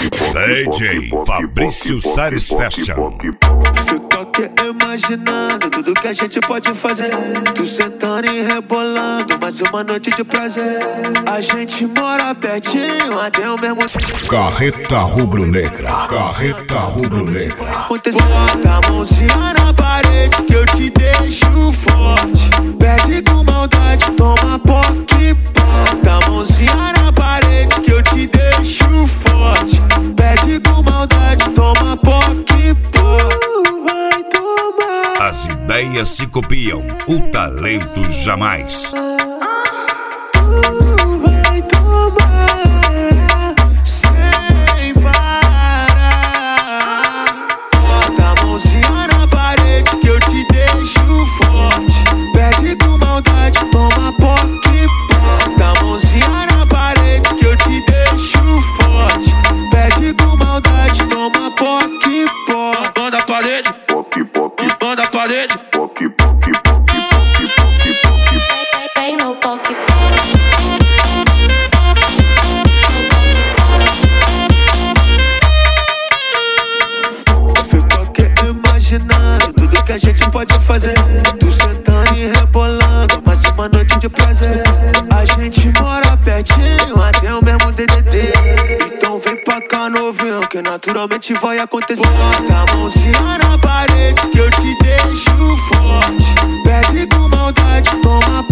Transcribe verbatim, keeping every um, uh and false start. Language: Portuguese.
D J Fabrício Sares Fashion. Fico aqui imaginando tudo que a gente pode fazer. Tu sentando e rebolando, mais uma noite de prazer. A gente mora pertinho, até o mesmo. Carreta Rubro-Negra. Carreta Rubro-Negra. Bota a mãozinha na parede que eu te deixo forte. Pede com maldade, toma poque. Bota a mãozinha na parede que eu te deixo forte. Pede com maldade, toma poque. Vai tomar. As ideias se copiam, o talento jamais. Vai tomar sem parar. Bota a mãozinha na parede que eu te deixo forte. Pede com maldade, toma poque. Bota a mãozinha na parede que eu te deixo forte. Pede com maldade, toma poque. Bota a parede, poque, poque. Bota a parede, poque, poque, poque, poque, poque, poque. Tem no poque. Fico aqui imaginando tudo que a gente pode fazer. Tu sentando e rebolando, mais uma noite de prazer. A gente mora pertinho, até o mesmo D D D. Então vem pra cá novinho, que naturalmente vai acontecer. Bota a mãozinha na parede que eu te deixo forte. Pede com maldade, toma